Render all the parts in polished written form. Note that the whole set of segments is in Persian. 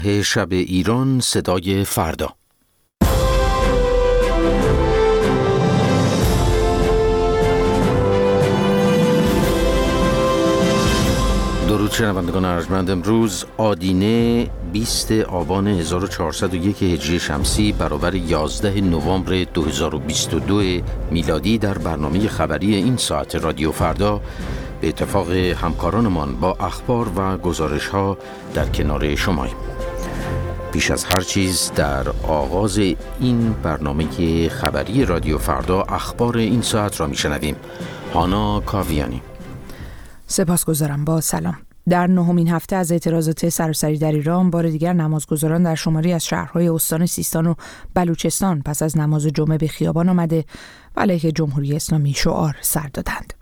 شب ایران، صدای فردا. درود شنوندگان ارجمند. امروز آدینه 20 آبان 1401 هجری شمسی برابر 11 نوامبر 2022 میلادی در برنامه خبری این ساعت رادیو فردا به اتفاق همکارانمان با اخبار و گزارش‌ها در کنار شماییم. پیش از هر چیز در آغاز این برنامه خبری رادیو فردا اخبار این ساعت را میشنویم. هانا کاویانی. سپاسگزارم. با سلام. در نهمین هفته از اعتراضات سراسری در ایران بار دیگر نمازگزاران در شماری از شهرهای استان سیستان و بلوچستان پس از نماز جمعه به خیابان آمده و علیه جمهوری اسلامی شعار سر دادند.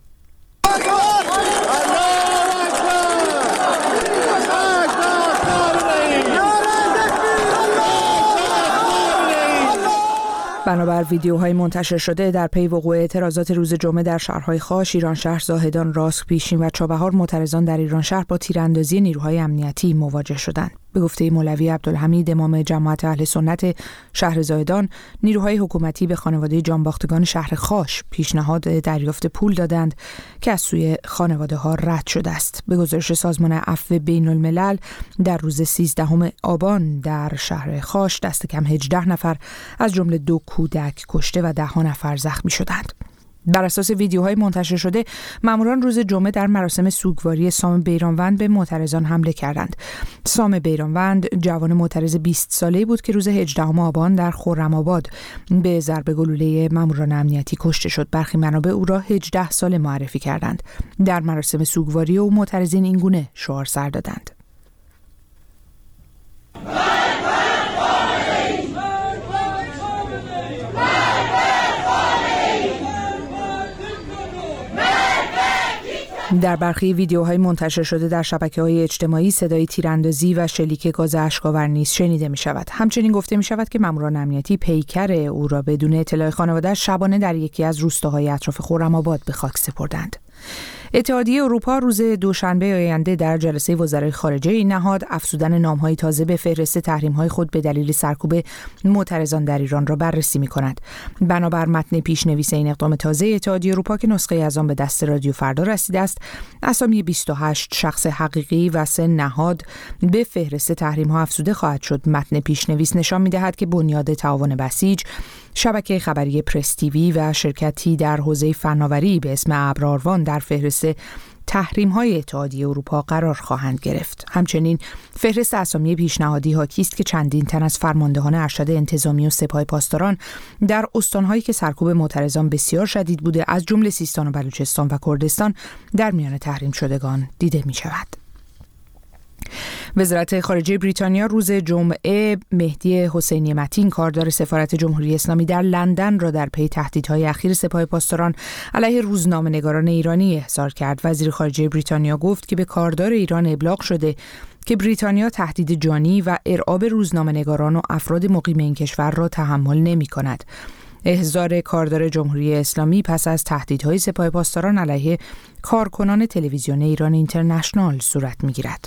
بنابر ویدیوهای منتشر شده در پی وقوع اعتراضات روز جمعه در شهرهای خاش، ایرانشهر، زاهدان، راسک، پیشین و چابهار، معترضان در ایرانشهر با تیراندازی نیروهای امنیتی مواجه شدند. به گفته مولوی عبدالحمید امام جماعت اهل سنت شهر زاهدان، نیروهای حکومتی به خانواده جانباختگان شهر خاش پیشنهاد دریافت پول دادند که از سوی خانواده ها رد شده است. به گزارش سازمان عفو بین الملل در روز 13 آبان در شهر خاش دست کم 18 نفر از جمله 2 کودک کشته و 10 نفر زخمی شدند. بر اساس ویدیوهای منتشر شده، ماموران روز جمعه در مراسم سوگواری سام بیرانوند به معترضان حمله کردند. سام بیرانوند جوان معترض 20 ساله‌ای بود که روز 18 آبان در خرم‌آباد به ضرب گلوله ماموران امنیتی کشته شد. برخی منابع او را 18 ساله معرفی کردند. در مراسم سوگواری او معترضین این گونه شعار سر دادند: در برخی ویدیوهای منتشر شده در شبکه‌های اجتماعی صدای تیراندازی و شلیک گاز اشک‌آور نیز شنیده می‌شود. همچنین گفته می‌شود که ماموران امنیتی پیکر او را بدون اطلاع خانواده شبانه در یکی از روستاهای اطراف خرم‌آباد به خاک سپردند. اتحادیه اروپا روز دوشنبه آینده در جلسه وزرای خارجه این نهاد افزودن نام‌های تازه به فهرست تحریم‌های خود به دلیل سرکوب معترضان در ایران را بررسی می‌کند. بنابر متن پیش‌نویس این اقدام تازه اتحادیه اروپا که نسخه از آن به دست رادیو فردا رسیده است، اسامی 28 شخص حقیقی و 3 نهاد به فهرست تحریم‌ها افزوده خواهد شد. متن پیش‌نویس نشان می‌دهد که بنیاد تعاون بسیج، شبکه خبری پرس تیوی و شرکتی در حوزه فناوری به اسم ابراروان در فهرست تحریم‌های اتحادیه اروپا قرار خواهند گرفت. همچنین فهرست اسامی پیشنهادی حاکی است که چندین تن از فرماندهان ارشد انتظامی و سپاه پاسداران در استان‌هایی که سرکوب معترضان بسیار شدید بوده، از جمله سیستان و بلوچستان و کردستان، در میان تحریم شدگان دیده می‌شود. وزارت خارجه بریتانیا روز جمعه مهدی حسینی متین، کاردار سفارت جمهوری اسلامی در لندن، را در پی تهدیدهای اخیر سپاه پاسداران علیه روزنامه‌نگاران ایرانی احضار کرد. وزیر خارجه بریتانیا گفت که به کاردار ایران ابلاغ شده که بریتانیا تهدید جانی و ارعاب روزنامه‌نگاران و افراد مقیم این کشور را تحمل نمی‌کند. احضار کاردار جمهوری اسلامی پس از تهدیدهای سپاه پاسداران علیه کارکنان تلویزیون ایران اینترنشنال صورت می‌گیرد.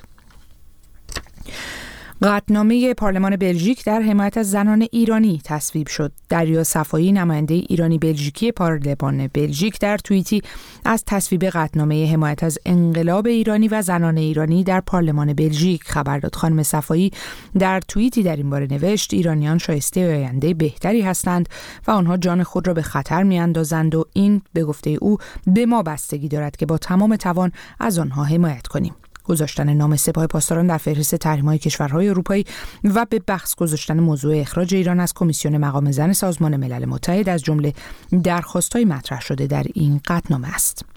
قطعنامه پارلمان بلژیک در حمایت از زنان ایرانی تصویب شد. دریا صفایی، نماینده ایرانی بلژیکی پارلمان بلژیک، در توییتی از تصویب قطعنامه حمایت از انقلاب ایرانی و زنان ایرانی در پارلمان بلژیک خبر داد. خانم صفایی در توییتی در این باره نوشت: ایرانیان شایسته آینده بهتری هستند و آنها جان خود را به خطر می‌اندازند و این به گفته او به ما بستگی دارد که با تمام توان از آنها حمایت کنیم. گذاشتن نام سپاه پاسداران در فهرست تحریم‌های کشورهای اروپایی و به بحث گذاشتن موضوع اخراج ایران از کمیسیون مقام زن سازمان ملل متحد از جمله درخواست‌های مطرح شده در این قطعنامه است.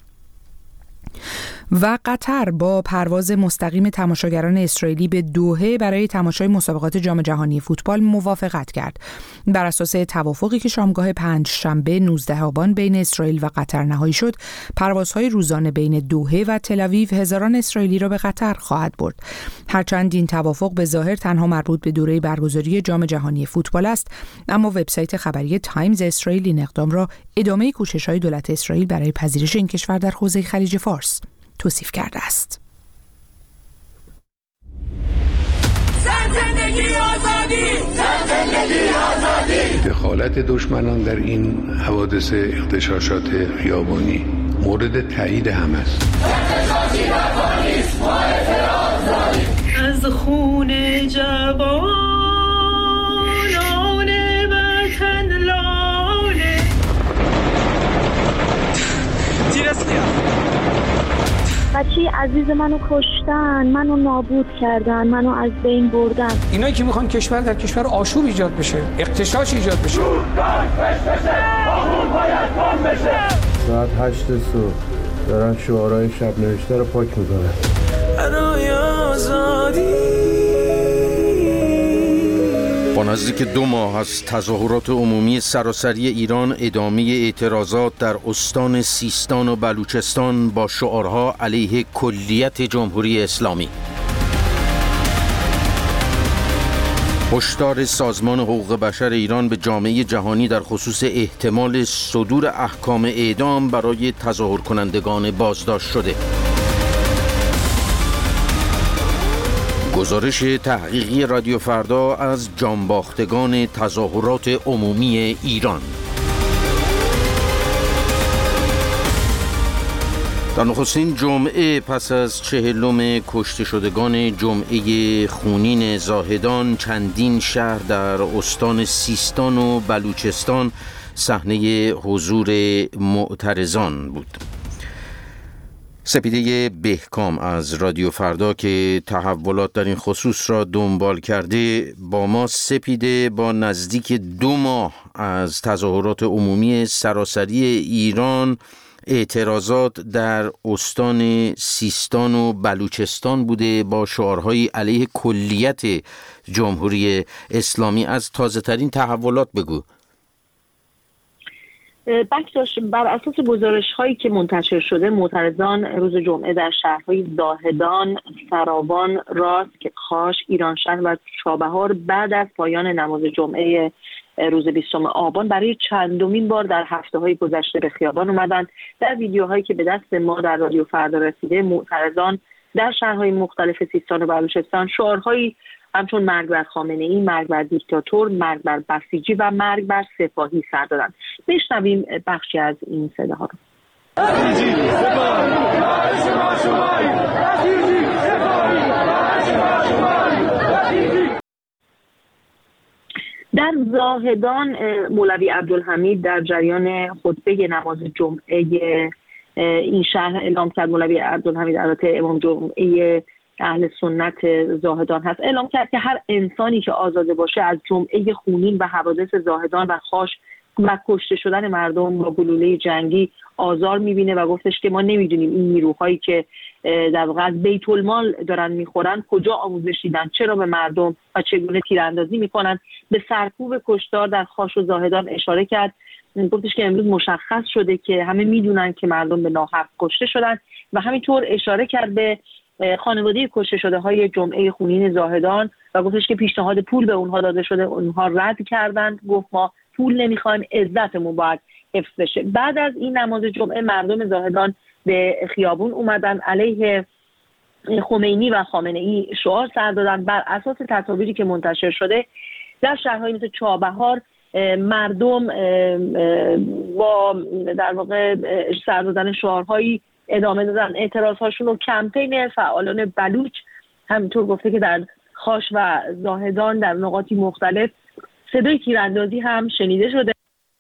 و قطر با پرواز مستقیم تماشاگران اسرائیلی به دوحه برای تماشای مسابقات جام جهانی فوتبال موافقت کرد. بر اساس توافقی که شامگاه پنجشنبه 19 آبان بین اسرائیل و قطر نهایی شد، پروازهای روزانه بین دوحه و تل‌آویو هزاران اسرائیلی را به قطر خواهد برد. هرچند این توافق به ظاهر تنها مربوط به دوره برگزاری جام جهانی فوتبال است، اما وبسایت خبری تایمز اسرائیل این اقدام را ادامه کوشش‌های دولت اسرائیل برای پذیرش این کشور در حوزه خلیج توصیف کرده است. دخالت دشمنان در این حوادث اغتشاشات خیابانی مورد تایید هم است. از خون جوانان وطن لاله بچه عزیز منو کشتن، منو نابود کردن، منو از بین بردن. اینایی که میخوان کشور در کشور آشوب ایجاد بشه، اغتشاش ایجاد بشه. ساعت 8 صبح دارن شعارهای شب نوشته رو پاک میکنن. با نزدیک 2 ماه از تظاهرات عمومی سراسری ایران، ادامه اعتراضات در استان سیستان و بلوچستان با شعارها علیه کلیت جمهوری اسلامی. هشدار سازمان حقوق بشر ایران به جامعه جهانی در خصوص احتمال صدور احکام اعدام برای تظاهر کنندگان بازداشت شده. گزارش تحقیقی رادیو فردا از جانباختگان تظاهرات عمومی ایران. در نخستین جمعه پس از 40 کشته شدگان جمعه خونین زاهدان، چندین شهر در استان سیستان و بلوچستان صحنه حضور معترضان بود. سپیده بهکام از رادیو فردا که تحولات در این خصوص را دنبال کرده با ما. سپیده، با نزدیک 2 ماه از تظاهرات عمومی سراسری ایران، اعتراضات در استان سیستان و بلوچستان بوده با شعارهای علیه کلیت جمهوری اسلامی. از تازه ترین تحولات بگو. بکتاش، بر اساس گزارش هایی که منتشر شده، معترضان روز جمعه در شهرهای زاهدان، فراوان، راست، خاش، ایرانشهر و چابهار بعد از پایان نماز جمعه روز 20 آبان برای چندمین بار در هفته‌های گذشته به خیابان اومدن. در ویدیوهایی که به دست ما در رادیو فردا رسیده، معترضان در شهرهای مختلف سیستان و بلوچستان شعارهایی همچون مرگ بر خامنه‌ای، مرگ بر دیکتاتور، مرگ بر بسیجی و مرگ بر سپاهی سر دادن. بشنویم بخشی از این صداها رو. در زاهدان مولوی عبدالحمید در جریان خطبه نماز جمعه این شهر اعلام کرد. مولوی عبدالحمید البته امام جمعه اهل سنت زاهدان هست. اعلام کرد که هر انسانی که آزاده باشه از جمعه خونین و حوادث زاهدان و خاش و کشته شدن مردم با گلوله جنگی آزار میبینه و گفتش که ما نمیدونیم این نیروهایی که در واقع از بیت المال دارن میخورن کجا آموزش دیدن، چرا به مردم و چگونه تیراندازی میکنن. به سرکوب کشتار در خاش و زاهدان اشاره کرد. گفتش که امروز مشخص شده که همه میدونن که مردم به ناحق کشته شدن و همینطور اشاره کرد به خانواده کشته شده های جمعه خونین زاهدان و گفتش که پیشنهاد پول به اونها داده شده، اونها رد کردند. گفت ما پول نمیخوایم، عزتمون باید حفظ بشه. بعد از این نماز جمعه مردم زاهدان به خیابون اومدن، علیه خمینی و خامنه‌ای شعار سر دادن. بر اساس تصاویری که منتشر شده در شهرهای مثل چابهار مردم با در واقع سر دادن شعارهایی ادامه دادن اعتراضهاشون و کمپین فعالان بلوچ همینطور گفته که در خاش و زاهدان در نقاطی مختلف صدای تیراندازی هم شنیده شده.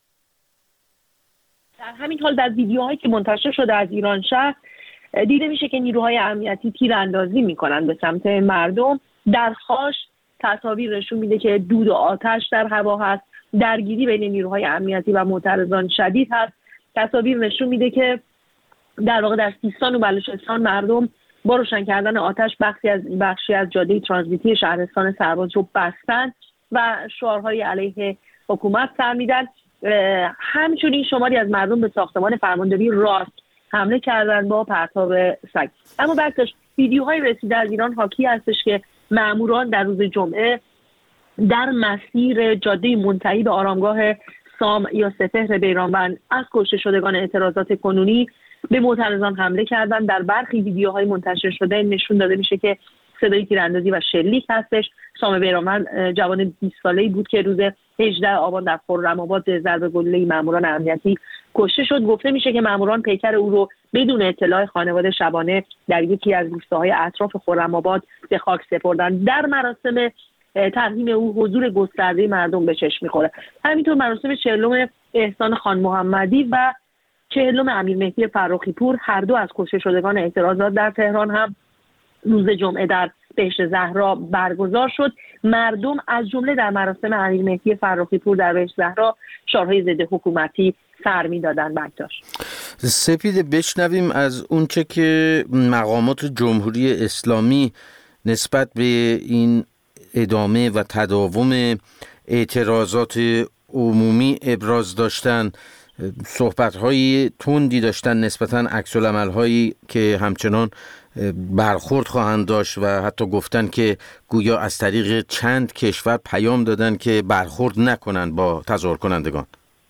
در همین حال در ویدیوهایی که منتشر شده از ایران شهر دیده میشه که نیروهای امنیتی تیراندازی میکنن به سمت مردم. در خاش تصاویر نشون میده که دود و آتش در هوا هست، درگیری بین نیروهای امنیتی و معترضان شدید هست. تصاویر نشون میده که در واقع در سیستان و بلوچستان مردم با روشن کردن آتش بخشی از جاده ترانزیتی شهرستان سرباز رو بستن و شعارهای علیه حکومت سر میدن. همچنین شماری از مردم به ساختمان فرمانداری راست حمله کردن با پرتاب سگ. اما بعدش ویدیوهای رسیده از ایران حاکی هستش که ماموران در روز جمعه در مسیر جاده منتهی به آرامگاه سام یا سپهر بیرانوند از کشته شدگان اعتراضات کنونی به معترضان حمله کردن. در برخی ویدیوهای منتشر شده نشون داده میشه که صدای تیراندازی و شلیک هستش. سام بیرانوند جوان 20 ساله‌ای بود که روز 18 آبان در خرم‌آباد ضرب گلوله‌ای ماموران امنیتی کشته شد. گفته میشه که ماموران پیکر او رو بدون اطلاع خانواده شبانه در یکی از روستاهای اطراف خرم‌آباد به خاک سپردن. در مراسم ترحیم او حضور گسترده مردم به چشم می‌خوره. همینطور مراسم 40 احسان خان محمدی و 40 امیر مهدی فرخی پور، هر دو از کشته شدگان اعتراضات در تهران، هم روز جمعه در بهشت زهرا برگزار شد. مردم از جمله در مراسم امیر مهدی فرخی پور در بهشت زهرا شعارهای ضد حکومتی سر می‌دادند. برداشت سپید، بشنویم از اونچه که مقامات جمهوری اسلامی نسبت به این ادامه و تداوم اعتراضات عمومی ابراز داشتن. صحبت‌های تندی داشتن نسبتاً عکس‌العمل‌هایی که همچنان برخورد خواهند داشت و حتی گفتن که گویا از طریق چند کشور پیام دادن که برخورد نکنن با تظاهر کنندگان.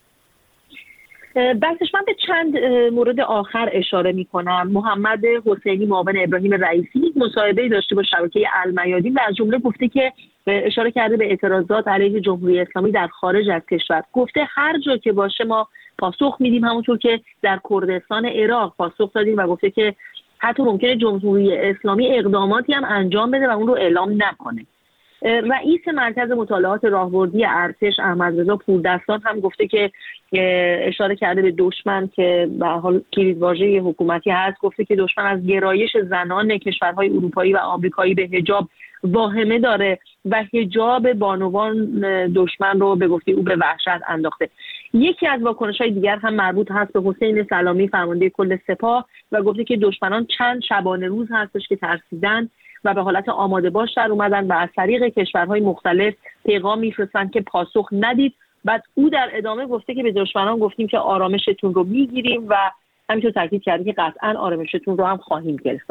بسش من به چند مورد آخر اشاره می‌کنم. محمد حسینی معاون ابراهیم رئیسی مصاحبه‌ای داشته با شبکه المیادین و از جمله گفته که اشاره کرده به اعتراضات علیه جمهوری اسلامی در خارج از کشور. گفته هر جا که باشه ما پاسخ میدیم، همونطور که در کردستان عراق پاسخ دادیم، و گفته که حتی ممکنه جمهوری اسلامی اقداماتی هم انجام بده و اون رو اعلام نکنه. رئیس مرکز مطالعات راهبردی ارتش احمد رضا پوردستان هم گفته که اشاره کرده به دشمن که به حال کلیدواژه حکومتی هست. گفته که دشمن از گرایش زنان کشورهای اروپایی و آمریکایی به حجاب واهمه داره و حجاب بانوان دشمن رو به گفته او به وحشت انداخته. یکی از واکنش‌های دیگر هم مربوط هست به حسین سلامی فرمانده کل سپاه و گفته که دشمنان چند شبانه روز هستش که ترسیدن و به حالت آماده باش در اومدن و از طریق کشورهای مختلف پیغام میفرستن که پاسخ ندید. بعد او در ادامه گفته که به دشمنان گفتیم که آرامشتون رو میگیریم و همینطور تاکید کرده که قطعاً آرامشتون رو هم خواهیم گرفت.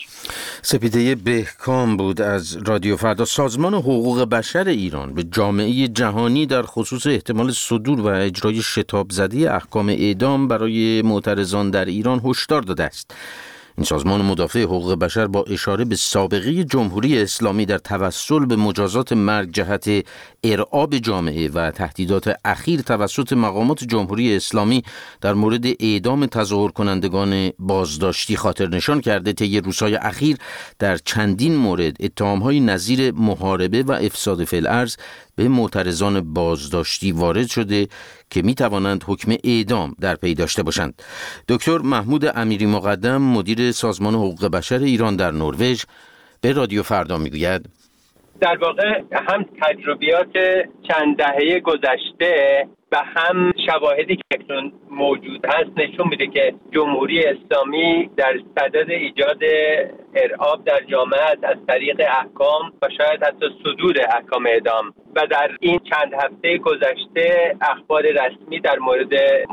سپیده بهکام بود از رادیو فردا. سازمان حقوق بشر ایران به جامعه جهانی در خصوص احتمال صدور و اجرای شتاب زده احکام اعدام برای معترضان در ایران هشدار داده است. این سازمان مدافع حقوق بشر با اشاره به سابقه جمهوری اسلامی در توسل به مجازات مرگ جهت ارعاب جامعه و تهدیدات اخیر توسط مقامات جمهوری اسلامی در مورد اعدام تظاهر کنندگان بازداشتی خاطر نشان کرده طی روزهای اخیر در چندین مورد اتهام‌های نظیر محاربه و افساد فی الارض به معترضان بازداشتی وارد شده که می توانند حکم اعدام در پی داشته باشند. دکتر محمود امیری مقدم مدیر سازمان حقوق بشر ایران در نروژ به رادیو فردا می گوید در واقع هم تجربیات چند دهه گذشته و هم شواهدی که اکنون موجود هست نشون میده که جمهوری اسلامی در صدد ایجاد ارعاب در جامعه است از طریق احکام و شاید حتی صدور احکام اعدام. و در این چند هفته گذشته اخبار رسمی در مورد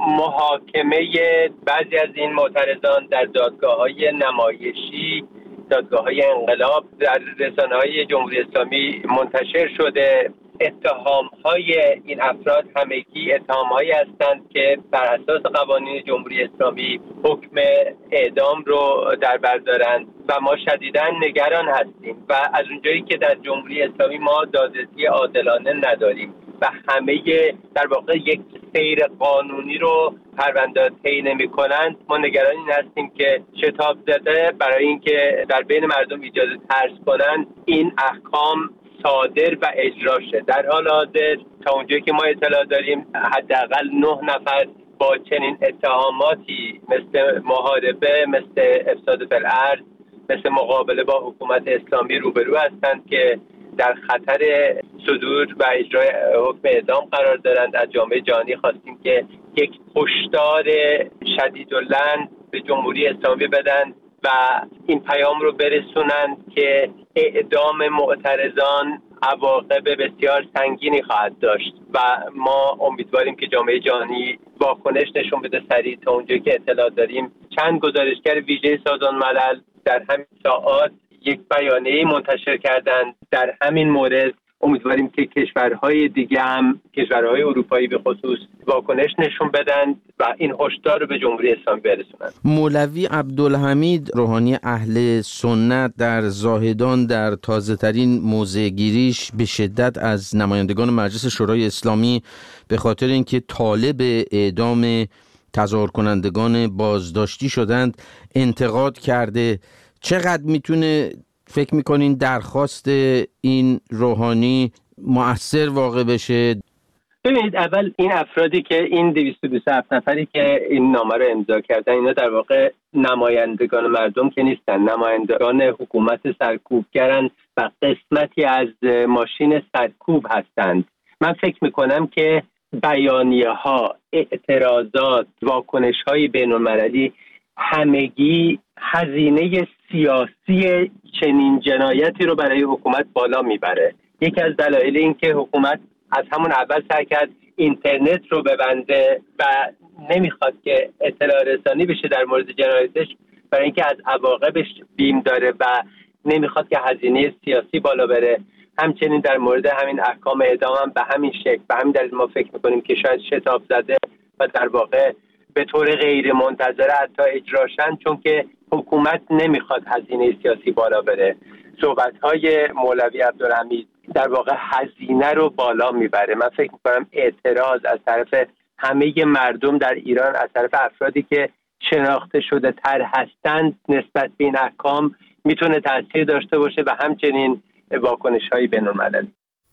محاکمه بعضی از این معترضان در دادگاه‌های نمایشی، دادگاه‌های انقلاب در رسانه‌های جمهوری اسلامی منتشر شده. اتهام‌های این افراد همگی اتهام‌هایی هستند که بر اساس قوانین جمهوری اسلامی حکم اعدام رو در بر دارند و ما شدیداً نگران هستیم و از اونجایی که در جمهوری اسلامی ما دادرسی عادلانه نداریم و همه در واقع یک سیر قانونی رو پرونده طی نمی‌کنند، ما نگران این هستیم که شتاب زده برای اینکه در بین مردم ایجاد ترس کنند این احکام صادر و اجرا شد. در حال حاضر تا اونجایی که ما اطلاع داریم حداقل 9 نفر با چنین اتهاماتی مثل محاربه، مثل افساد فی الارض، مثل مقابله با حکومت اسلامی روبرو هستند که در خطر صدور و اجرای حکم اعدام قرار دارند. از جامعه جهانی خواستیم که یک هشدار شدیداللعن به جمهوری اسلامی بدن و این پیام رو برسونند که اعدام معترضان عواقب بسیار سنگینی خواهد داشت و ما امیدواریم که جامعه جهانی واکنش نشون بده سریع. تا اونجایی که اطلاع داریم چند گزارشگر ویژه سازمان ملل در همین ساعات یک بیانیه منتشر کردند در همین مورد امیدواریم که کشورهای دیگه هم، کشورهای اروپایی به خصوص، واکنش نشون بدن و این هشدار رو به جمهوری اسلامی برسونن. مولوی عبدالحمید روحانی اهل سنت در زاهدان در تازه‌ترین موضع گیریش به شدت از نمایندگان مجلس شورای اسلامی به خاطر اینکه طالب اعدام تظاهر کنندگان بازداشتی شدند انتقاد کرده. چقدر میتونه فکر میکنین درخواست این روحانی مؤثر واقع بشه؟ ببینید، اول این افرادی که این 227 نفری که این نامه رو امضا کردن، اینا در واقع نمایندگان مردم که نیستن، نمایندگان حکومت سرکوبگرن و قسمتی از ماشین سرکوب هستند. من فکر میکنم که بیانیه ها، اعتراضات، واکنش های بین المللی همگی هزینه سیاسی چنین جنایتی رو برای حکومت بالا میبره. یکی از دلایل این که حکومت از همون اول سعی کرد اینترنت رو ببنده و نمیخواد که اطلاع رسانی بشه در مورد جنایتش، برای اینکه از عواقبش بیم داره و نمیخواد که هزینه سیاسی بالا بره. همچنین در مورد همین احکام اعدام هم به همین شکل، به همین دلیل ما فکر میکنیم که شاید شتاب زده و در واقع به طور غیر منتظره حتی اجراشن، چون که حکومت نمیخواد هزینه سیاسی بالا بره. صحبت‌های مولوی عبدالحمید در واقع هزینه رو بالا میبره. من فکر میکنم اعتراض از طرف همه مردم در ایران، از طرف افرادی که شناخته شده تر هستند نسبت به این احکام، میتونه تاثیر داشته باشه و همچنین واکنش‌های بین‌المللی.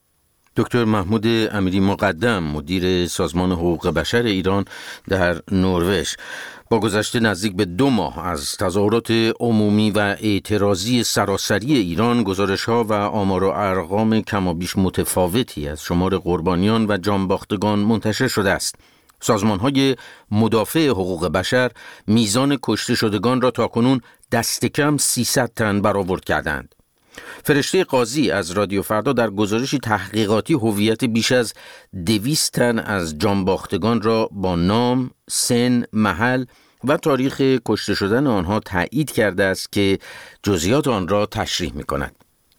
دکتر محمود امیری مقدم، مدیر سازمان حقوق بشر ایران در نروژ، با گذشته نزدیک به 2 ماه از تظاهرات عمومی و اعتراضی سراسری ایران، گزارش‌ها و آمار و ارقام کمابیش متفاوتی از شمار قربانیان و جانباختگان منتشر شده است. سازمان‌های مدافع حقوق بشر میزان کشته شدگان را تاکنون دست کم 300 تن برآورد کردند. فرشته قاضی از رادیو فردا در گزارشی تحقیقاتی هویت بیش از 200 تن از جانباختگان را با نام، سن، محل و تاریخ کشته شدن آنها تایید کرده است که جزئیات آن را تشریح می‌کند.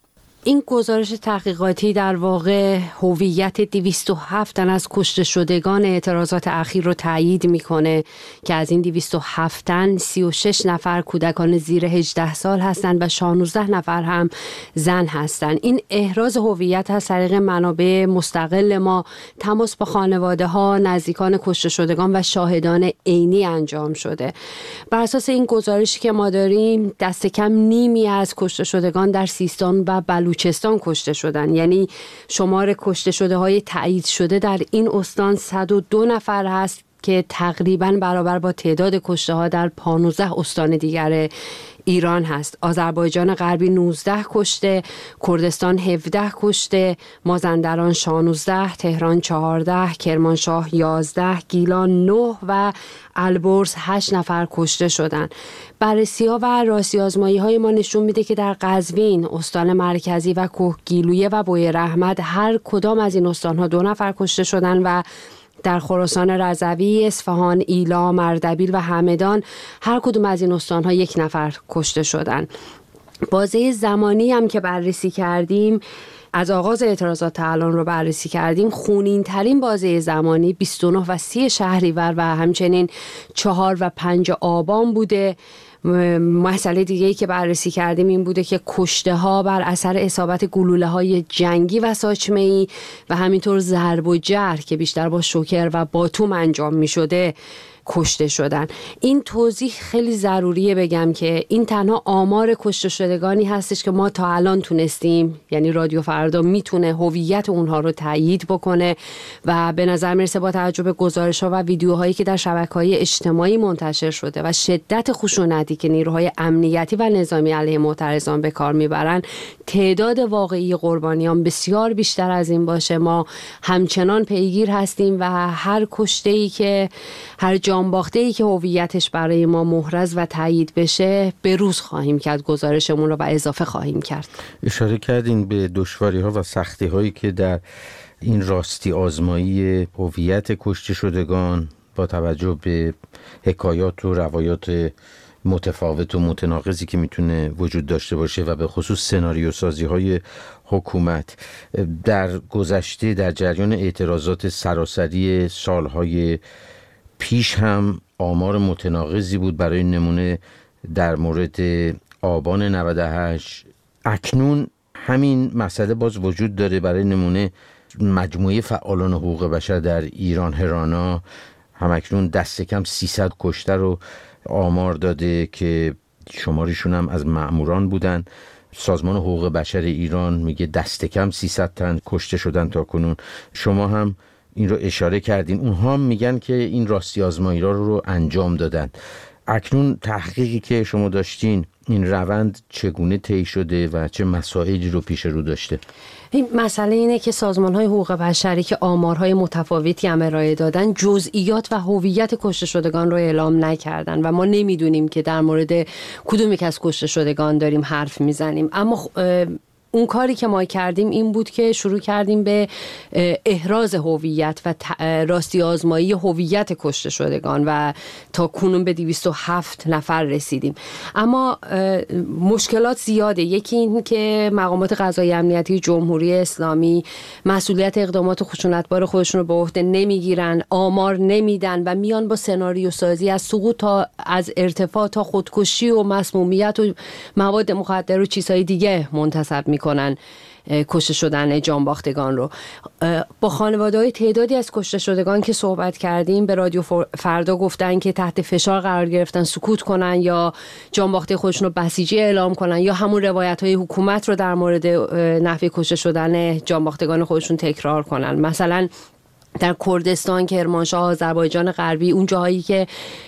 این گزارش تحقیقاتی در واقع هویت 207 تن از کشته شدگان اعتراضات اخیر رو تایید میکنه که از این 207 تن 36 نفر کودکان زیر 18 سال هستند و 16 نفر هم زن هستند. این احراز هویت از طریق منابع مستقل ما تماس با خانواده ها، نزدیکان کشته شدگان و شاهدان عینی انجام شده. بر اساس این گزارشی که ما داریم، دست کم نیمی از کشته شدگان در سیستان و بلوچستان کشته شدن. یعنی شمار کشته شده های تایید شده در این استان 102 نفر هست که تقریباً برابر با تعداد کشته ها در 15 استان دیگر ایران هست. آذربایجان غربی 19 کشته، کردستان 17 کشته، مازندران 16، تهران 14، کرمانشاه 11، گیلان 9 و البرز 8 نفر کشته شدند. بررسی‌ها و راستی‌آزمایی‌های ما نشون میده که در قزوین، استان مرکزی و کوهگیلویه و بویراحمد هر کدام از این استان‌ها 2 نفر کشته شدند و در خراسان رضوی، اصفهان، ایلا، اردبیل و همدان هر کدوم از این استان‌ها 1 نفر کشته شدند. بازه زمانی هم که بررسی کردیم، از آغاز اعتراضات تا الان رو بررسی کردیم، خونین ترین بازه زمانی 29 و 30 شهریور و همچنین 4 و 5 آبان بوده. مسئله دیگه‌ای که بررسی کردیم این بوده که کشته ها بر اثر اصابت گلوله های جنگی و ساچمه‌ای و همینطور ضرب و جرح که بیشتر با شوکر و باتوم انجام می شده کشته شدن. این توضیح خیلی ضروریه بگم که این تنها آمار کشته شدگانی هستش که ما تا الان تونستیم، یعنی رادیو فردا میتونه هویت اونها رو تایید بکنه و به نظر میرسه با توجه به گزارش‌ها و ویدیوهایی که در شبکه‌های اجتماعی منتشر شده و شدت خشونتی که نیروهای امنیتی و نظامی علیه معترضان به کار میبرن، تعداد واقعی قربانیان بسیار بیشتر از این باشه. ما همچنان پیگیر هستیم و هر کشته‌ای که، هر جانباخته‌ای که هویتش برای ما محرز و تایید بشه به روز خواهیم کرد گزارشمون رو و اضافه خواهیم کرد. اشاره کردین به دشواری‌ها و سختی‌هایی که در این راستی آزمایی هویت کشته شدگان با توجه به حکایات و روایات متفاوت و متناقضی که میتونه وجود داشته باشه و به خصوص سناریو سازی های حکومت در گذشته در جریان اعتراضات سراسری سالهای پیش هم آمار متناقضی بود. برای نمونه در مورد آبان 98 اکنون همین مسئله باز وجود داره. برای نمونه مجموعه فعالان حقوق بشر در ایران هرانا همکنون دست کم 300 کشته رو آمار داده که شماریشون هم از مأموران بودن. سازمان حقوق بشر ایران میگه دست کم 300 تن کشته شدن تا کنون. شما هم این رو اشاره کردین. اونها هم میگن که این راستی آزمایی رو انجام دادن. اکنون تحقیقی که شما داشتین این روند چگونه طی شده و چه مسائلی رو پیش رو داشته؟ این مسئله اینه که سازمان‌های حقوق بشری که آمارهای متفاوتی هم ارائه دادن جزئیات و هویت کشته شدگان رو اعلام نکردن و ما نمیدونیم که در مورد کدوم یک از کشته شدگان داریم حرف میزنیم. اما اون کاری که ما کردیم این بود که شروع کردیم به احراز هویت و راستی آزمایی هویت کشته شدگان و تا کنون به 207 نفر رسیدیم. اما مشکلات زیاده. یکی این که مقامات قضایی امنیتی جمهوری اسلامی مسئولیت اقدامات خشونتبار خودشون رو به عهده نمیگیرن، آمار نمیدن و میان با سناریو سازی از سقوط تا از ارتفاع تا خودکشی و مسمومیت و مواد مخدر و چیزهای دیگه منتسب میکنن کشته شدن جانباختگان رو. با خانواده‌های تعدادی از کشته شدگان که صحبت کردیم به رادیو فردا گفتن که تحت فشار قرار گرفتن سکوت کنن یا جانباخته خودشون رو بسیجی اعلام کنن یا همون روایت‌های حکومت رو در مورد نحوه کشته شدن جانباختگان خودشون تکرار کنن. مثلا در کردستان، کرمانشاه، آذربایجان غربی، اون جاهایی که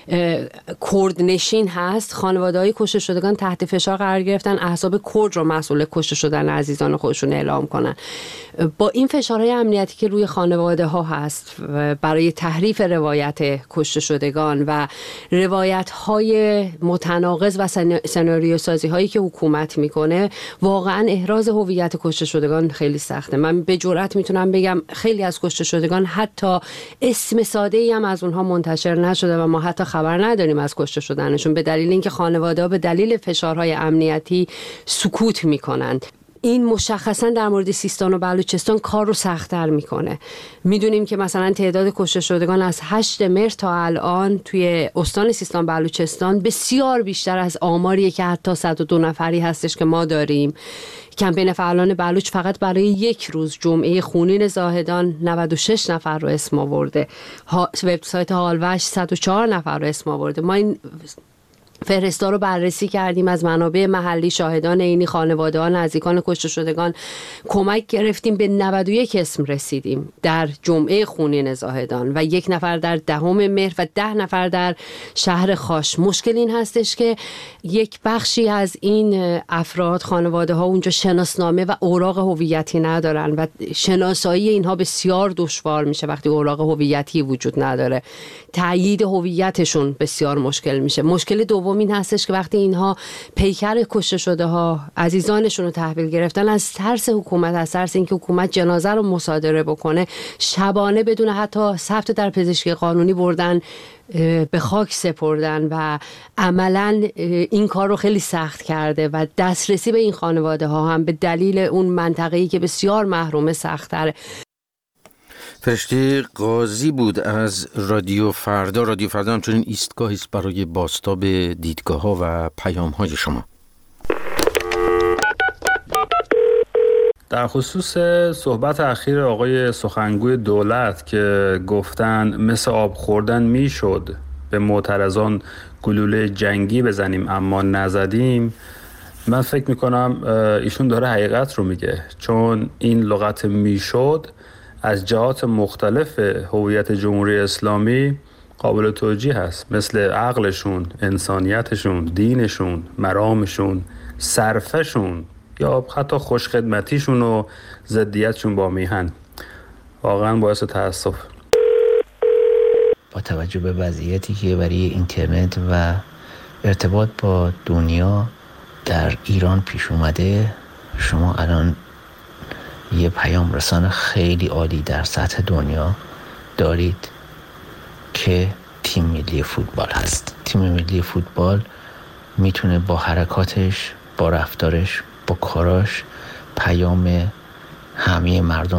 کرد نشین هست، خانواده‌های کشته شدگان تحت فشار قرار گرفتن احزاب کرد رو مسئول کشته شدن عزیزان خودشون اعلام کنن. با این فشارهای امنیتی که روی خانواده ها هست برای تحریف روایت کشته شدگان و روایت های متناقض و سناریو سازی هایی که حکومت میکنه، واقعا احراز هویت کشته شدگان خیلی سخته. من به جرئت میتونم بگم خیلی از کشته شدگان حتی اسم ساده‌ای هم از اونها منتشر نشده و ما حتی خبر نداریم از کشته شدنشون، به دلیل اینکه خانواده‌ها به دلیل فشارهای امنیتی سکوت میکنند. این مشخصا در مورد سیستان و بلوچستان کار رو سخت‌تر میکنه. میدونیم که مثلا تعداد کشته شدگان از 8 مهر تا الان توی استان سیستان بلوچستان بسیار بیشتر از آماریه که حتی 102 نفری هستش که ما داریم. کمپین فعالان بلوچ فقط برای یک روز جمعه خونین زاهدان 96 نفر رو اسم آورده. وبسایت حالوش 104 نفر رو اسم آورده. ما این فهرستا رو بررسی کردیم، از منابع محلی، شاهدان عینی، خانواده‌ها، نزدیکان کشته شدگان کمک گرفتیم، به 91 اسم رسیدیم در جمعه خونین زاهدان و 1 نفر در 10 مهر و 10 نفر در شهر خاش. مشکل این هستش که یک بخشی از این افراد، خانواده ها اونجا شناسنامه و اوراق هویتی ندارن و شناسایی اینها بسیار دشوار میشه وقتی اوراق هویتی وجود نداره. تایید هویتشون بسیار مشکل میشه. مشکل دوم این هستش که وقتی اینها پیکر کشته شده ها عزیزانشون رو تحویل گرفتن، از ترس حکومت، از ترس اینکه حکومت جنازه رو مصادره بکنه، شبانه بدون حتی ثبت در پزشکی قانونی بردن به خاک سپردن و عملا این کار رو خیلی سخت کرده و دسترسی به این خانواده ها هم به دلیل اون منطقه‌ای که بسیار محرومه سخت‌تره. فرشته قاضی بود از رادیو فردا. رادیو فردا همچنین ایستگاهی است برای بازتاب دیدگاه‌ها و پیام‌های شما. در خصوص صحبت اخیر آقای سخنگوی دولت که گفتن مثل آب خوردن میشد به معترضان گلوله جنگی بزنیم اما نزدیم، من فکر میکنم ایشون داره حقیقت رو میگه، چون این لغت میشد از جهات مختلف هویت جمهوری اسلامی قابل توجیه هست، مثل عقلشون، انسانیتشون، دینشون، مرامشون، صرفشون یا حتی خوشخدمتیشون و ضدیتشون با میهن. واقعا باعث تأسف. با توجه به وضعیتی که برای اینترنت و ارتباط با دنیا در ایران پیش اومده، شما الان یه پیام رسان خیلی عالی در سطح دنیا دارید که تیم ملی فوتبال هست. تیم ملی فوتبال میتونه با حرکاتش، با رفتارش، با کاراش پیام همه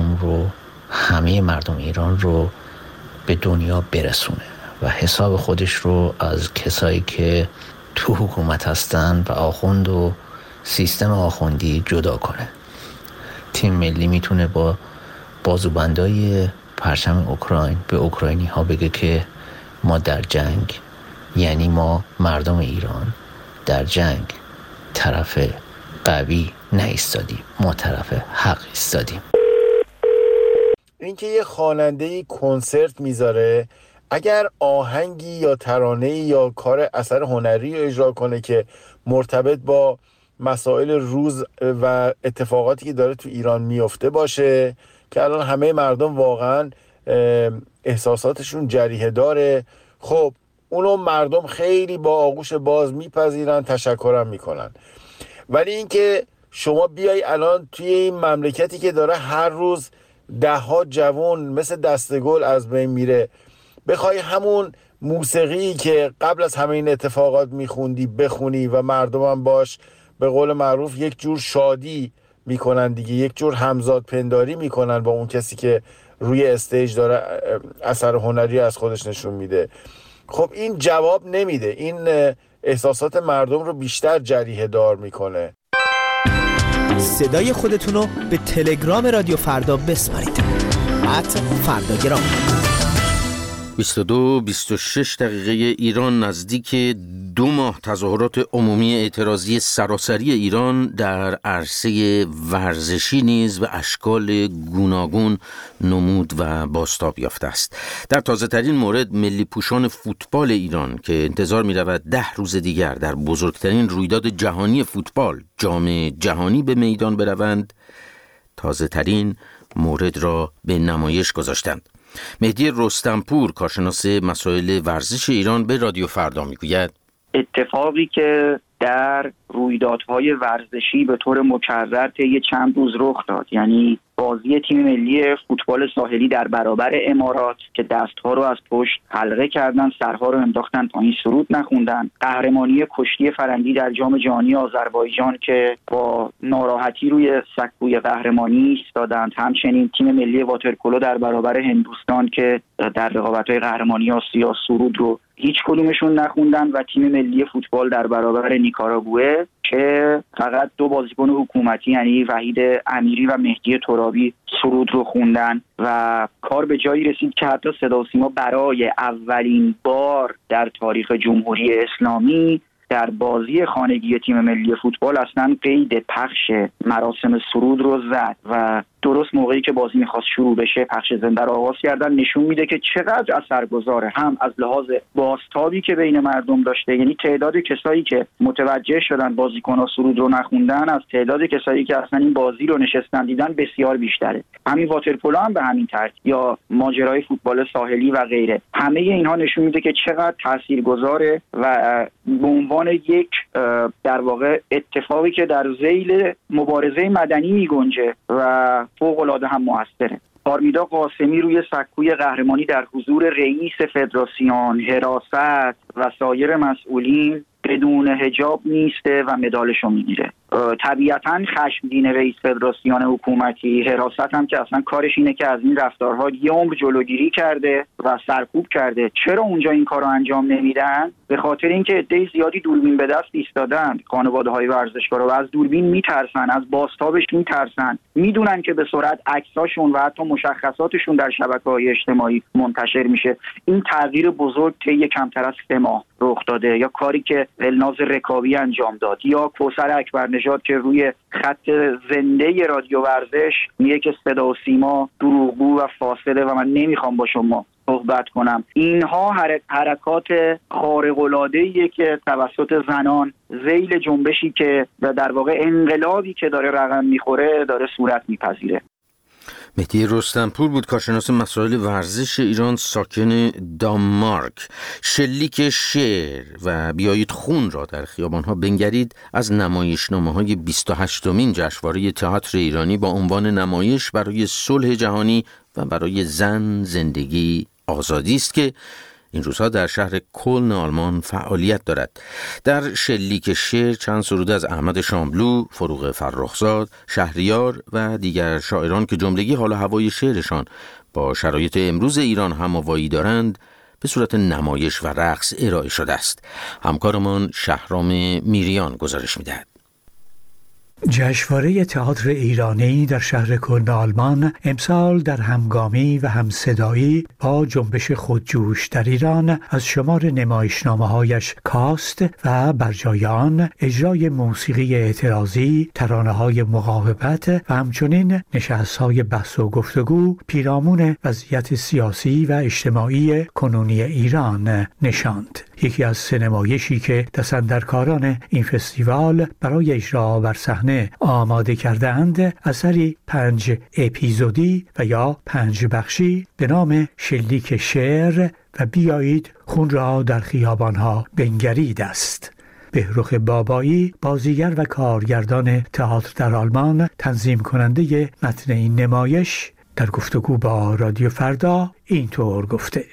مردم ایران رو به دنیا برسونه و حساب خودش رو از کسایی که تو حکومت هستن و آخوند و سیستم آخوندی جدا کنه. تیم ملی میتونه با بازوبندای پرچم اوکراین به اوکراینی ها بگه که ما در جنگ، یعنی ما مردم ایران در جنگ طرف قوی نایستادیم، ما طرف حق ایستادیم. اینکه یه خواننده کنسرت میذاره، اگر آهنگی یا ترانه‌ای یا کار اثر هنری رو اجرا کنه که مرتبط با مسائل روز و اتفاقاتی که داره تو ایران میفته باشه که الان همه مردم واقعا احساساتشون جریحه داره، خب اونو مردم خیلی با آغوش باز میپذیرن، تشکرم میکنن. ولی اینکه شما بیای الان توی این مملکتی که داره هر روز ده ها جوان مثل دستگل از بین میره، بخوای همون موسیقی که قبل از همه این اتفاقات میخوندی بخونی و مردم هم باش به قول معروف یک جور شادی میکنن دیگه، یک جور همزاد پنداری میکنن با اون کسی که روی استیج داره اثر هنری از خودش نشون میده، خب این جواب نمیده، این احساسات مردم رو بیشتر جریحه دار میکنه. صدای خودتون رو به تلگرام رادیو فردا بسپارید. @فرداگرام. 22-26 دقیقه ایران. نزدیک 2 ماه تظاهرات عمومی اعتراضی سراسری ایران در عرصه ورزشی نیز و اشکال گوناگون نمود و بازتاب یافته است. در تازه ترین مورد ملی پوشان فوتبال ایران که انتظار می رود 10 روز دیگر در بزرگترین رویداد جهانی فوتبال جام جهانی به میدان بروند، تازه ترین مورد را به نمایش گذاشتند. مهدی رستمپور، کارشناس مسائل ورزش ایران، به رادیو فردا میگوید اتفاقی که در رویدادهای ورزشی به طور مکرر طی چند روز رخ داد، یعنی بازی تیم ملی فوتبال ساحلی در برابر امارات که دستها رو از پشت حلقه کردن، سرها رو انداختن پایین، سرود نخوندن، قهرمانی کشتی فرنگی در جام جهانی آذربایجان که با ناراحتی روی سکوی قهرمانی ایستادند، همچنین تیم ملی واترپولو در برابر هندوستان که در رقابت‌های قهرمانی آسیا سرود رو هیچ کدومشون نخوندن، و تیم ملی فوتبال در برابر نیکاراگوئه که فقط 2 بازیکن حکومتی یعنی وحید امیری و مهدی ترابی سرود رو خوندن و کار به جایی رسید که حتی صدا و سیما برای اولین بار در تاریخ جمهوری اسلامی در بازی خانگی تیم ملی فوتبال اصلا قید پخش مراسم سرود رو زد و درست موقعی که بازی میخواست شروع بشه پخش زنده رو آغاز کردن. نشون میده که چقدر اثرگذاره، هم از لحاظ بازتابی که بین مردم داشته، یعنی تعداد کسایی که متوجه شدن بازیکن‌ها سرود رو نخوندن از تعداد کسایی که اصلا این بازی رو نشستن دیدن بسیار بیشتره. همین واترپولو هم به همین ترتیب، یا ماجرای فوتبال ساحلی و غیره. همه اینها نشون میده که چقدر تاثیرگذاره و به عنوان یک در واقع اتفاقی که در ذیل مبارزه مدنی میگنجه و فوق‌العاده هم موثره. آرمیدا قاسمی روی سکوی قهرمانی در حضور رئیس فدراسیون، حراست و سایر مسئولین بدون حجاب میسته و مدالشو میگیره. طبیعتاً خشمگین رئیس فدراسیون حکومتی، حراست هم که اصلا کارش اینه که از این رفتارها یه عمر جلوگیری کرده و سرکوب کرده. چرا اونجا این کارو انجام نمیدن؟ به خاطر اینکه عده زیادی دوربین به دست ایستادن خانواده‌های ورزشکارا و از دوربین میترسن، از بازتابش میترسن، میدونن که به سرعت عکساشون و حتی مشخصاتشون در شبکه‌های اجتماعی منتشر میشه. این تغییر بزرگ طی کمتر از 3 ماه رخ داده، یا کاری که الناز رکابی انجام داد، یا کوثر اکبرنژاد که روی خط زنده رادیو ورزش میگه که صدا و سیما دروغگو و فاسده و من نمیخوام با شما صحبت کنم. اینها حرکات خارق‌العاده‌ایه که توسط زنان ذیل جنبشی که در واقع انقلابی که داره رقم میخوره داره صورت میپذیره. مهدی رستمپور بود، کارشناس مسائل ورزش ایران، ساکن دانمارک. شلیک شعر و بیایید خون را در خیابان‌ها بنگرید از نمایشنامه‌های 28مین جشنواره تئاتر ایرانی با عنوان نمایش برای صلح جهانی و برای زن، زندگی، آزادی است که این روزها در شهر کلن آلمان فعالیت دارد. در شلیک شعر چند سرود از احمد شاملو، فروغ فرخزاد، شهریار و دیگر شاعران که جملگی حال و هوای شعرشان با شرایط امروز ایران هماوایی دارند به صورت نمایش و رقص ارائه شده است. همکارمان شهرام میریان گزارش می‌دهد. جشنواره تئاتر ایرانی در شهر کلن آلمان امسال در همگامی و همصدایی با جنبش خودجوش در ایران از شمار نمایشنامه‌هایش کاست و بر جای آن اجرای موسیقی اعتراضی، ترانه‌های مقاومت و همچنین نشست‌های بحث و گفتگو پیرامون وضعیت سیاسی و اجتماعی کنونی ایران نشاند. یکی از سه نمایشی که دست‌اندرکاران این فستیوال برای اجرا بر صحنه آماده کرده‌اند اثری 5 اپیزودی و یا 5 بخشی به نام شلیک شعر و بیایید خون را در خیابان‌ها بنگرید است. بهروخ بابایی، بازیگر و کارگردان تئاتر در آلمان، تنظیم کننده متن این نمایش، در گفتگو با رادیو فردا اینطور گفته: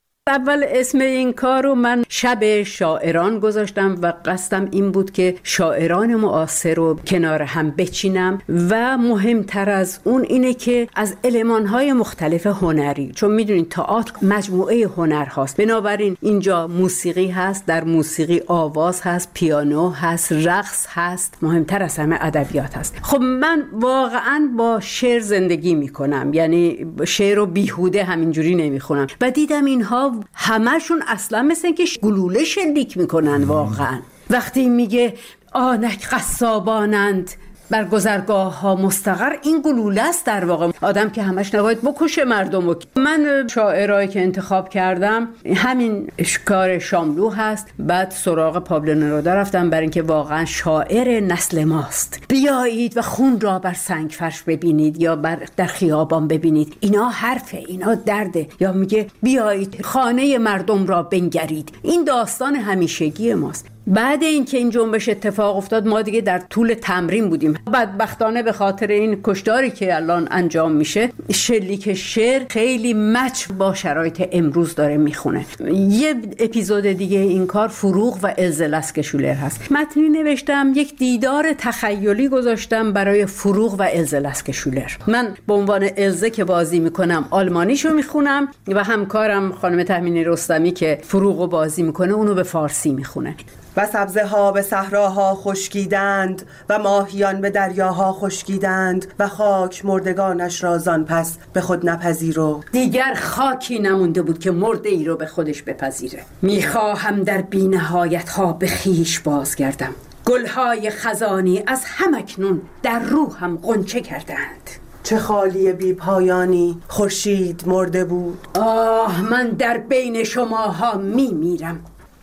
اول اسم این کار رو من شب شاعران گذاشتم و قصدم این بود که شاعران معاصر رو کنار هم بچینم و مهمتر از اون اینه که از المان‌های مختلف هنری، چون میدونین تئاتر مجموعه هنر هاست، بنابراین اینجا موسیقی هست، در موسیقی آواز هست، پیانو هست، رقص هست، مهمتر از همه ادبیات هست. خب من واقعا با شعر زندگی میکنم، یعنی شعر رو بیهوده همینجوری نمیخونم و دیدم اینها همشون اصلا مثل اینکه گلوله شلیک میکنن. واقعا وقتی میگه آنک قصابانند بر گذرگاه ها مستقر، این گلوله است در واقع. آدم که همش نباید بکشه مردمو. من شاعرایی که انتخاب کردم همین کار شاملو هست، بعد سراغ پابلو نرودا رفتم برای اینکه واقعا شاعر نسل ماست. بیایید و خون را بر سنگ فرش ببینید یا در خیابان ببینید، اینا حرفه، اینا درده. یا میگه بیایید خانه مردم را بنگرید، این داستان همیشگی ماست. بعد اینکه این جنبش اتفاق افتاد ما دیگه در طول تمرین بودیم. بدبختانه به خاطر این کشتاری که الان انجام میشه، شلیک شعر خیلی مچ با شرایط امروز داره میخونه. یه اپیزود دیگه این کار فروغ و الزه لسکشولر هست. متنی نوشتم، یک دیدار تخیلی گذاشتم برای فروغ و الزه لسکشولر. من به عنوان الزه که بازی میکنم آلمانیشو میخونم و همکارم خانم تهمینی رستمی که فروغو بازی میکنه اونو به فارسی میخونه. و سبزه ها به صحراها خشکیدند و ماهیان به دریاها خشکیدند و خاک مردگانش را زان پس به خود نپذیرو. دیگر خاکی نمونده بود که مرده ای رو به خودش بپذیره. میخواهم در بی‌نهایت ها به خیش بازگردم. گلهای خزانی از همکنون در روحم غنچه کردند. چه خالی بی پایانی، خورشید مرده بود. آه، من در بین شماها میمیرم.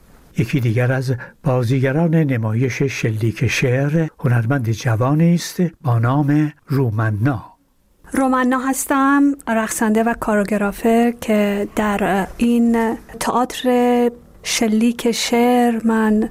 یکی دیگر از بازیگران نمایش شلیک شعر هنرمند جوانی است با نام رومنا. رومنا هستم، رقصنده و کاروگرافر که در این تئاتر شلیک شعر من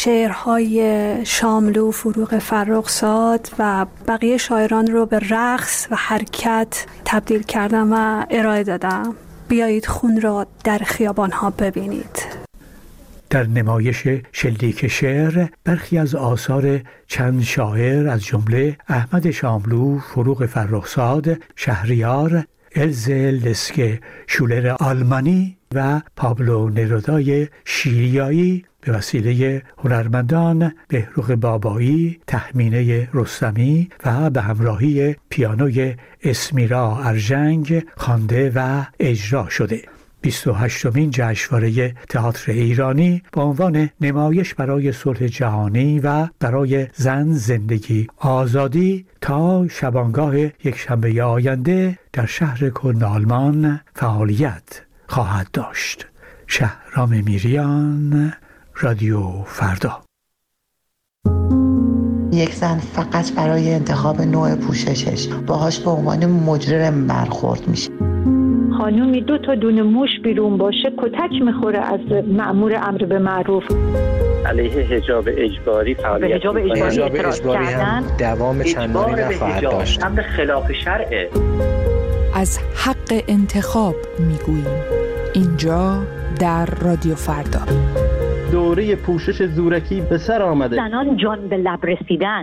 شعرهای شاملو، فروغ فرخزاد و بقیه شاعران رو به رقص و حرکت تبدیل کردم و ارائه دادم. بیایید خون را در خیابان‌ها ببینید. در نمایش شلیک شعر برخی از آثار چند شاعر از جمله احمد شاملو، فروغ فرخزاد، شهریار، الزه لسکشولر آلمانی و پابلو نرودای شیریایی به وسیله هنرمندان بهروخ بابایی، تهمینه رستمی و به همراهی پیانوی اسمیرا ارژنگ خوانده و اجرا شده. 28مین جشنواره تئاتر ایرانی با عنوان نمایش برای صلح جهانی و برای زن، زندگی، آزادی تا شبانگاه یکشنبه آینده در شهر کلن آلمان فعالیت خواهد داشت. شهرام میریان، رادیو فردا. یک زن فقط برای انتخاب نوع پوششش باهاش به عنوان مجرم برخورد میشه. خانومی 2 دونه موش بیرون باشه کتک میخوره از مأمور امر به معروف. علیه حجاب اجباری فعالیت حجاب اجباری هم دوام چندانی نخواهد داشت. امر خلاف شرعه. از حق انتخاب میگوییم. اینجا در رادیو فردا. دوره پوشش زورکی به سر آمده. زنان جان به لب رسیدن.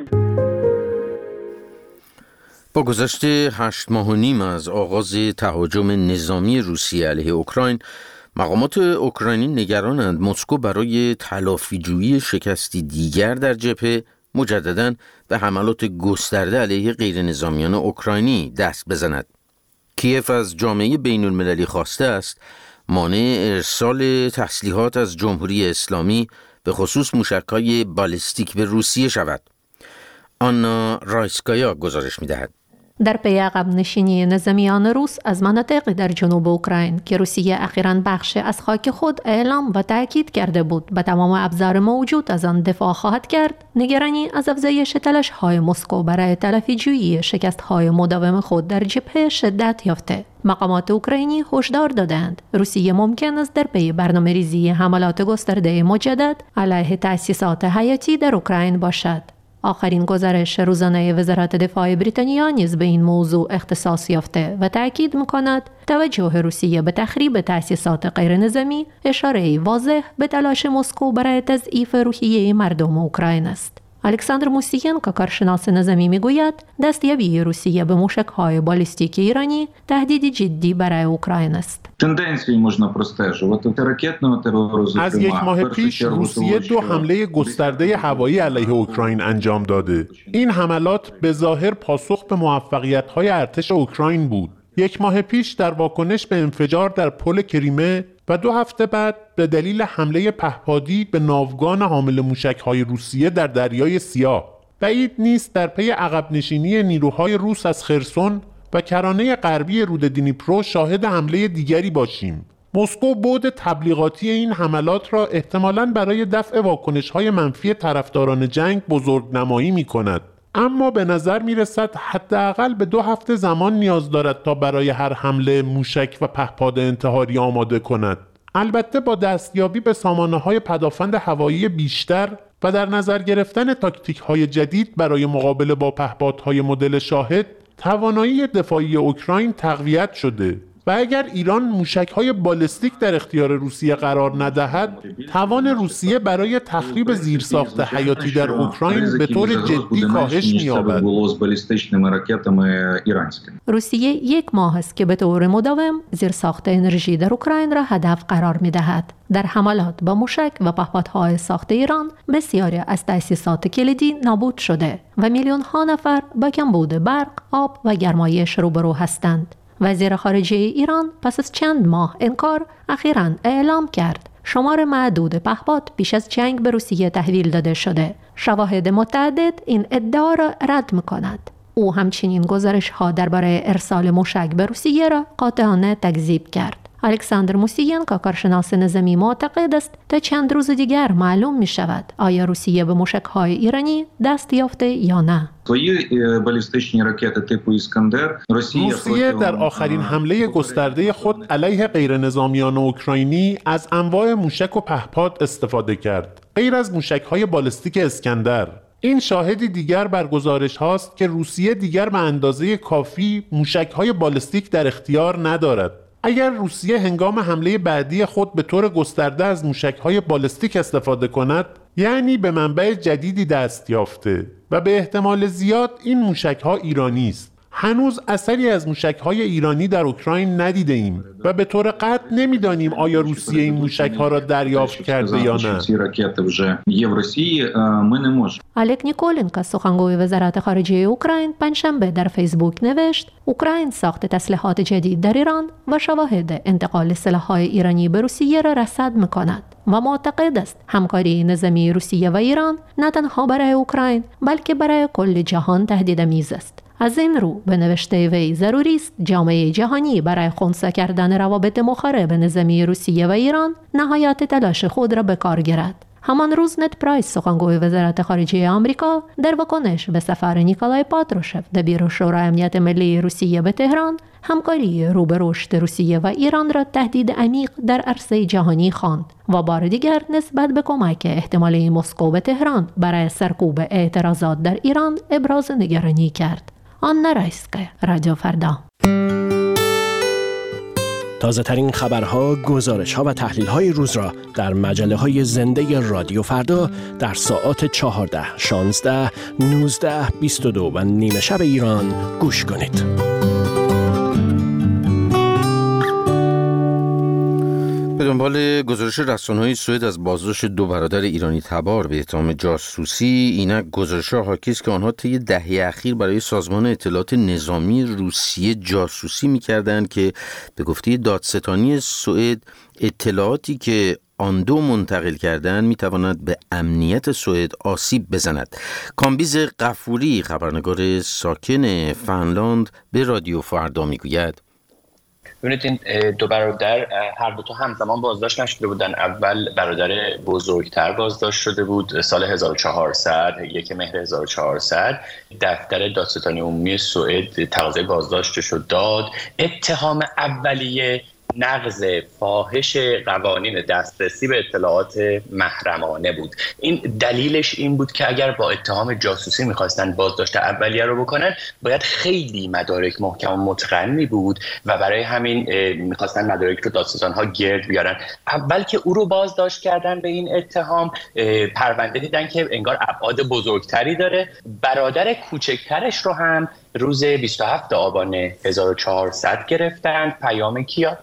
با گذشت 8 ماه و نیم از آغاز تهاجم نظامی روسیه علیه اوکراین، مقامات اوکراینی نگرانند مسکو برای تلافی‌جویی شکستی دیگر در جبهه مجدداً به حملات گسترده علیه غیر نظامیان اوکراینی دست بزند. کیف از جامعه بین المللی خواسته است مانع ارسال تسلیحات از جمهوری اسلامی به خصوص موشک‌های بالستیک به روسیه شود. آنا رایسکایا گزارش می‌دهد. در پی عقب نشینی نظامیان روس از مناطقی در جنوب اوکراین که روسیه اخیراً بخش از خاک خود اعلام و تأکید کرده بود به تمام ابزار موجود از آن دفاع خواهد کرد، نگرانی از افزایش تلاش‌های مسکو برای تلافی‌جویی شکست‌های مداوم خود در جبهه شدت یافته. مقامات اوکراینی هشدار دادند روسیه ممکن است در پی برنامه‌ریزی حملات گسترده مجدد علیه تأسیسات حیاتی در اوکراین باشد. آخرین گزارش روزانه وزارت دفاع بریتانیا نیز به این موضوع اختصاص یافته و تأکید می‌کند توجه روسیه به تخریب تأسیسات غیر نظامی اشاره‌ای واضح به تلاش مسکو برای تضعیف روحیه مردم اوکراین است. الکساندر موسیینکو کارشناس نظامی میگوید دستیابی روسیه به موشک‌های بالستیک ایرانی تهدیدی جدی برای اوکراین است. از 1 ماه پیش روسیه 2 حمله گسترده هوایی علیه اوکراین انجام داده. این حملات به ظاهر پاسخ به موفقیت‌های ارتش اوکراین بود. 1 ماه پیش در واکنش به انفجار در پل کریمه و 2 هفته بعد به دلیل حمله پهپادی به ناوگان حامل موشک‌های روسیه در دریای سیاه. بعید نیست در پی عقب نشینی نیروهای روس از خرسون و کرانه غربی رود دنیپرو شاهد حمله دیگری باشیم. مسکو بعد تبلیغاتی این حملات را احتمالاً برای دفع واکنش‌های منفی طرفداران جنگ بزرگنمایی می‌کند. اما به نظر می‌رسد حداقل به 2 هفته زمان نیاز دارد تا برای هر حمله موشک و پهپاد انتحاری آماده کند. البته با دستیابی به سامانه‌های پدافند هوایی بیشتر و در نظر گرفتن تاکتیک‌های جدید برای مقابله با پهپادهای مدل شاهد، توانایی دفاعی اوکراین تقویت شده و اگر ایران موشک‌های بالستیک در اختیار روسیه قرار ندهد، توان روسیه برای تخریب زیرساخت حیاتی در اوکراین به طور جدی کاهش می‌یابد. روسیه 1 ماه است که به طور مداوم زیرساخت انرژی در اوکراین را هدف قرار می‌دهد. در حملات با موشک و پهپادهای ساخت ایران بسیاری از تأسیسات کلیدی نابود شده و میلیون‌ها نفر با کمبود برق، آب و گرمایش روبرو هستند. وزیر خارجه ایران پس از چند ماه انکار اخیراً اعلام کرد شمار معدود پهپاد پیش از جنگ به روسیه تحویل داده شده. شواهد متعدد این ادعا را رد می‌کند. او همچنین گزارش‌ها درباره ارسال موشک به روسیه را قاطعانه تکذیب کرد. الکساندر موسیینکو کارشناس نظامی معتقد است تا چند روز دیگر معلوم می شود آیا روسیه به موشک‌های ایرانی دست یافته یا نه. روسیه در آخرین حمله گسترده خود علیه غیر نظامیان اوکراینی از انواع موشک و پهپاد استفاده کرد، غیر از موشک‌های بالستیک اسکندر. این شاهدی دیگر بر گزارش هاست که روسیه دیگر به اندازه کافی موشک‌های بالستیک در اختیار ندارد. اگر روسیه هنگام حمله بعدی خود به طور گسترده از موشک‌های بالستیک استفاده کند، یعنی به منبع جدیدی دست یافته و به احتمال زیاد این موشک‌ها ایرانی است. هنوز اثری از موشک‌های ایرانی در اوکراین ندیده ایم و به طور قطع نمی‌دانیم آیا روسیه این موشک‌ها را دریافت کرده یا نه. الک نیکولنکو سخنگوی وزارت خارجه اوکراین پنجشنبه در فیسبوک نوشت اوکراین ساخت تسلیحات جدید در ایران و شواهد انتقال سلاح‌های ایرانی به روسیه را رصد می‌کند و معتقد است همکاری نظامی روسیه و ایران نه تنها برای اوکراین بلکه برای کل جهان تهدیدآمیز است. از این رو به نوشته وی ضروری است جامعه جهانی برای خنثی کردن روابط مخرب نظامی روسیه و ایران نهایت تلاش خود را به کار گیرد. همان روز نت پرایس سخنگوی وزارت خارجه آمریکا در واکنش به سفر نیکولای پاتروشف دبیر شورای امنیت ملی روسیه به تهران همکاری رو به رشد روسیه و ایران را تهدید عمیق در عرصه جهانی خواند و بار دیگر نسبت به کمک احتمالی مسکو به تهران برای سرکوب اعتراضات در ایران ابراز نگرانی کرد. آنا رایسکایا، رادیو فردا. تازه ترین خبرها، گزارش‌ها و تحلیل‌های روز را در مجله‌های زنده رادیو فردا در ساعات 14، 16، 19، 22 و نیمه شب ایران گوش کنید. به دنبال گزارش رسانه‌های سوئد از بازداشت 2 برادر ایرانی تبار به اتهام جاسوسی، اینک گزارش‌ها حاکی است که آنها طی دهه اخیر برای سازمان اطلاعات نظامی روسیه جاسوسی می‌کردند که به گفته دادستانی سوئد اطلاعاتی که آن دو منتقل کردند می‌تواند به امنیت سوئد آسیب بزند. کامبیز غفوری، خبرنگار ساکن فنلاند، به رادیو فردا میگوید: ببینید این 2 برادر هر دو تا همزمان بازداشت نشده بودن. اول برادر بزرگتر بازداشت شده بود سال 1400، 1 مهر 1400. دفتر دادستانی عمومی سوئد تقاضای بازداشتش رو داد. اتهام اولیه نقض فاحش قوانین دسترسی به اطلاعات محرمانه بود. این دلیلش این بود که اگر با اتهام جاسوسی می‌خواستن بازداشت اولیه رو بکنن، باید خیلی مدارک محکم و متقنی بود و برای همین می‌خواستن مدارک رو دادستان‌ها گرد بیارن. اول که او رو بازداشت کردن به این اتهام، پرونده دیدن که انگار ابعاد بزرگتری داره. برادر کوچکترش رو هم روز 27 آبان 1400 گرفتن. پیام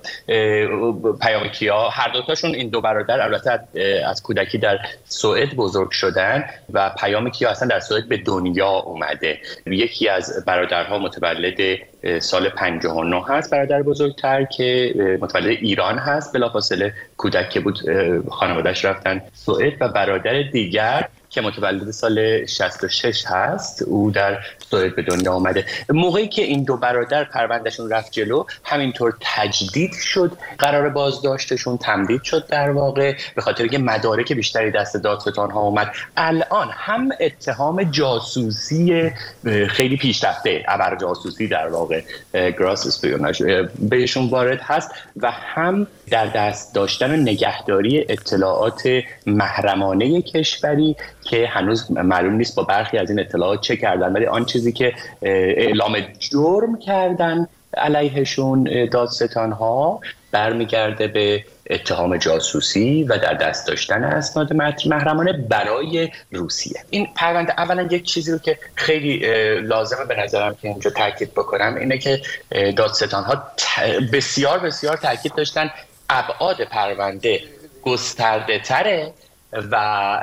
کیا هر دوتاشون، این 2 برادر البته از کودکی در سوئد بزرگ شدن و پیام کیا اصلا در سوئد به دنیا اومده. یکی از برادرها متولد سال 59 هست، برادر بزرگتر که متولد ایران هست. بلافاصله کودک که بود خانواده‌اش رفتن سوئد. و برادر دیگر که متولد سال 66 هست، او در سوئد به دنیا آمده. موقعی که این 2 برادر پروندهشون رفت جلو، همینطور تجدید شد قرار بازداشتشون، تمدید شد در واقع، به خاطر که مدارک بیشتری دست دادستان‌ها اومد. الان هم اتهام جاسوسی خیلی پیشرفته، ابر جاسوسی در واقع، گراس اسپیوناژ، بهشون وارد هست و هم در دست داشتن و نگهداری اطلاعات محرمانه کشوری که هنوز معلوم نیست با برخی از این اطلاعات چه کردن، ولی آن چیزی که اعلام جرم کردن علیهشون دادستان‌ها برمیگرده به اتهام جاسوسی و در دست داشتن اسناد محرمانه برای روسیه. این پرونده اولا یک چیزی رو که خیلی لازمه به نظرم که اینجا تاکید بکنم اینه که دادستان‌ها بسیار بسیار تاکید داشتن ابعاد پرونده گسترده تره و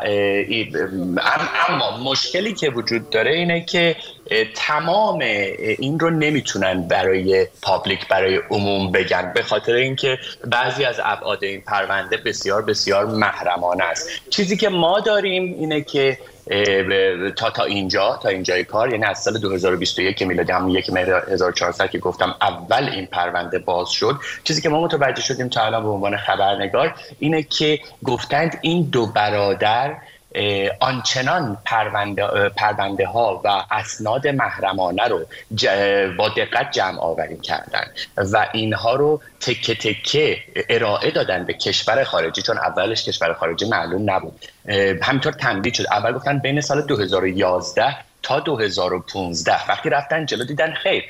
اما مشکلی که وجود داره اینه که تمام این رو نمیتونن برای پابلیک، برای عموم بگن، به خاطر اینکه بعضی از ابعاد این پرونده بسیار بسیار محرمانه است. چیزی که ما داریم اینه که تا اینجای کار، یعنی از سال 2021 میلادی، همون 1 مهر 1400 که گفتم اول این پرونده باز شد، چیزی که ما متوجه شدیم تا الان به عنوان خبرنگار اینه که گفتند این 2 برادر آنچنان پرونده ها و اسناد محرمانه رو با دقت جمع آوری کردن و اینها رو تکه تکه ارائه دادن به کشور خارجی، چون اولش کشور خارجی معلوم نبود. همینطور تمدید شد. اول گفتن بین سال 2011 تا 2015. وقتی رفتن جلو دیدن خیر،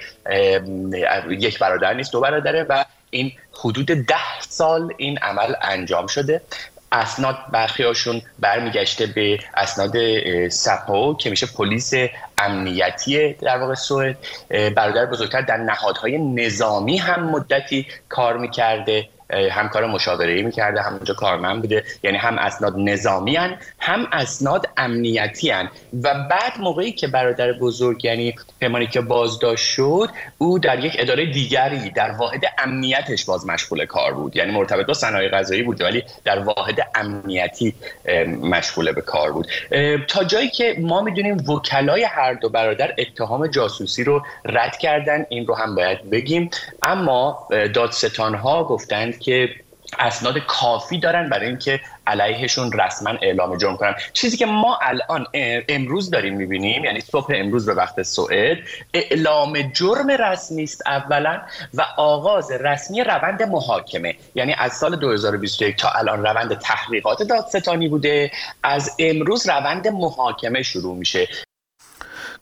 1 برادر نیست، 2 برادره و این حدود 10 سال این عمل انجام شده. اسناد برخیاشون برمیگشته به اسناد سپو که میشه پلیس امنیتی در واقع سوئد. برادر بزرگتر در نهادهای نظامی هم مدتی کار میکرده، هم کار مشاوره‌ای میکرده، هم اونجا کارمند بوده، یعنی هم اسناد نظامی هن، هم اسناد امنیتی هن. و بعد موقعی که برادر بزرگ یعنی پیمانی که بازداشت شد، او در یک اداره دیگری در واحد امنیتش باز مشغول کار بود، یعنی مرتبط با صنایع غذایی بود ولی در واحد امنیتی مشغول به کار بود. تا جایی که ما میدونیم وکلای هر 2 برادر اتهام جاسوسی رو رد کردن، این رو هم باید بگیم، اما دادستان‌ها گفتند که اسناد کافی دارن برای اینکه علیهشون رسما اعلام جرم کنن. چیزی که ما الان امروز داریم میبینیم، یعنی صبح امروز به وقت سوئد، اعلام جرم رسمی است اولا و آغاز رسمی روند محاکمه. یعنی از سال 2021 تا الان روند تحقیقات دادستانی بوده، از امروز روند محاکمه شروع میشه.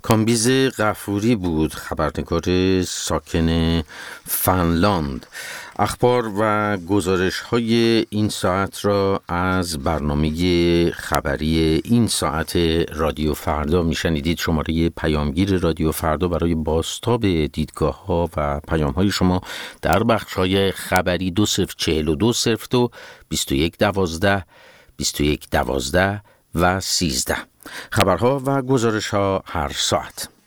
کامبیز غفوری بود، خبرنگار ساکن فنلاند. اخبار و گزارش های این ساعت را از برنامه خبری این ساعت رادیو فردا میشنیدید. شماره پیامگیر رادیو فردا برای بازتاب دیدگاه ها و پیام های شما در بخش های خبری 204202 2112 2112 و 13. خبرها و گزارش ها هر ساعت.